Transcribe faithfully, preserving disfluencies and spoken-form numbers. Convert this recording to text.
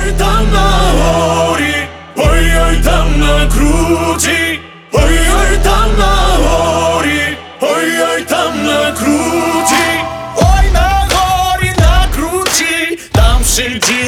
Ой-ой там на горі, ой-ой там на круті, ой-ой там на горі, ой-ой там на круті, ой на горі на круті, там сидить